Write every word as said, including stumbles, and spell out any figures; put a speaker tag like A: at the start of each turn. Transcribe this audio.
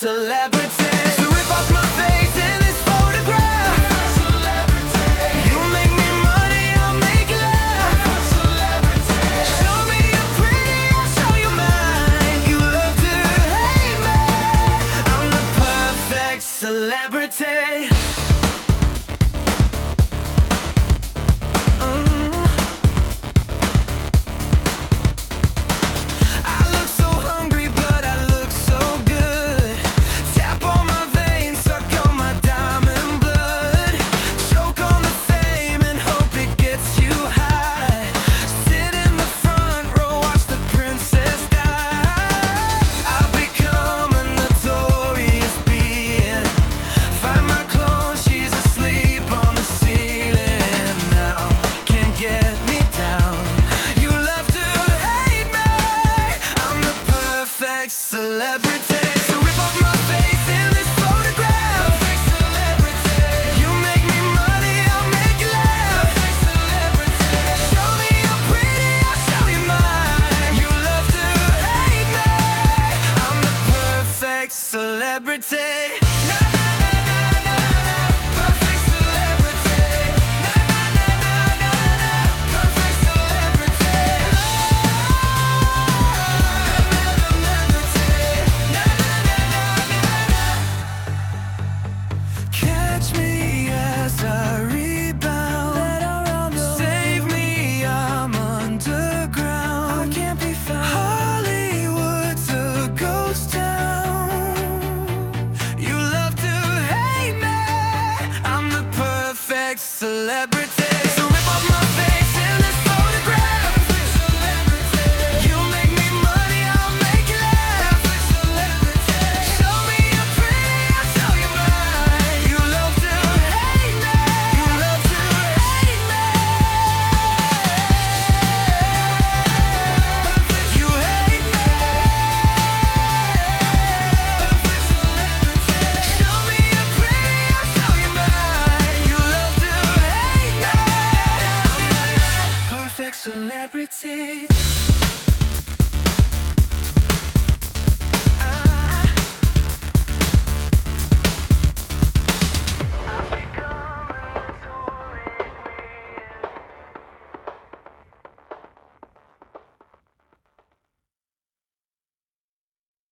A: celebrity. So rip off my face in this photograph. Celebrity. You make me money, I'll make you laugh. Celebrity. Show me you're pretty, I'll show you mine. You love to hate me, I'm the perfect celebrity. Celebrity. So rip off my face in this photograph. Perfect celebrity. You make me money, I'll make you laugh. Perfect celebrity. Show me you're pretty, I'll show you mine. You love to hate me, I'm the perfect celebrity.